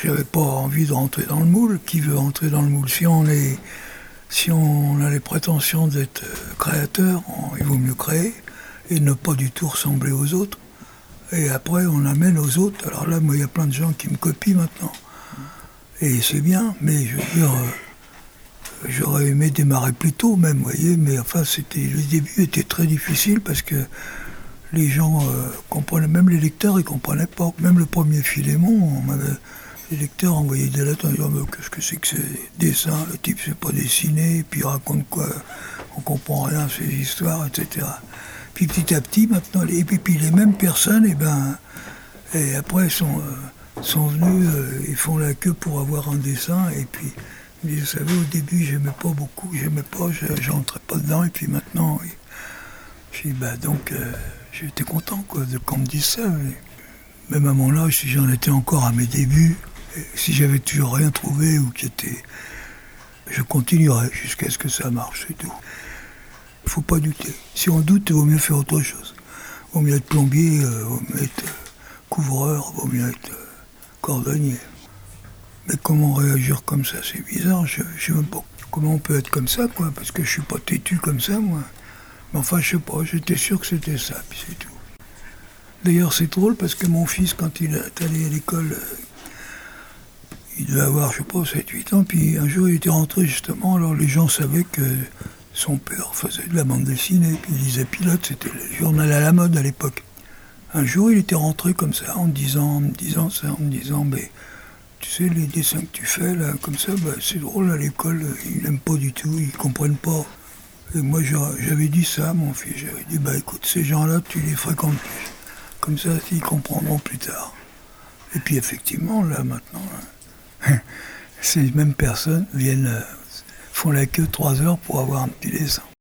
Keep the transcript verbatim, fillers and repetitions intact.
j'avais pas envie de rentrer dans le moule. Qui veut rentrer dans le moule? Si on est, si on a les prétentions d'être créateur, on, il vaut mieux créer et ne pas du tout ressembler aux autres. Et après, on amène aux autres. Alors là, moi, il y a plein de gens qui me copient maintenant. Et c'est bien, mais je veux dire, euh, j'aurais aimé démarrer plus tôt même, vous voyez, mais enfin, c'était, le début était très difficile parce que les gens euh, comprenaient, même les lecteurs, ils comprenaient pas. Même le premier Philémon, on m'avait, les lecteurs envoyaient des lettres en disant mais qu'est-ce que c'est que ces dessins, le type c'est pas dessiné, et puis il raconte quoi, on comprend rien, ces histoires, et cetera. Puis petit à petit, maintenant, les, et puis, puis les mêmes personnes, et ben, et après sont, euh, sont venus, euh, ils font la queue pour avoir un dessin, et puis, vous savez, au début, j'aimais pas beaucoup, j'aimais pas, j'entrais pas dedans, et puis maintenant, oui, j'ai dit, bah donc, euh, j'étais content, quoi, de qu'on me dise ça. Mais même à mon âge, si j'en étais encore à mes débuts, si j'avais toujours rien trouvé ou qui était, je continuerais jusqu'à ce que ça marche, c'est tout. Il ne faut pas douter. Si on doute, il vaut mieux faire autre chose. Il vaut mieux être plombier, il euh, vaut mieux être euh, couvreur, il vaut mieux être euh, cordonnier. Mais comment réagir comme ça, c'est bizarre, je ne sais même pas comment on peut être comme ça, quoi, parce que je ne suis pas têtu comme ça, moi. Mais enfin, je ne sais pas, j'étais sûr que c'était ça, puis c'est tout. D'ailleurs, c'est drôle, parce que mon fils, quand il est allé à l'école, euh, il devait avoir, je ne sais pas, sept huit ans, puis un jour, il était rentré, justement, alors les gens savaient que son père faisait de la bande dessinée, puis il lisait Pilote, c'était le journal à la mode à l'époque. Un jour, il était rentré comme ça, en me disant, en me disant ça, en me disant, mais tu sais, les dessins que tu fais, là, comme ça, bah, c'est drôle, à l'école, ils n'aiment pas du tout, ils comprennent pas. Et moi, j'avais dit ça à mon fils, j'avais dit, bah écoute, ces gens-là, tu les fréquentes plus. Comme ça, ils comprendront plus tard. Et puis, effectivement, là, maintenant, là, ces mêmes personnes viennent... font la queue trois heures pour avoir un petit dessin.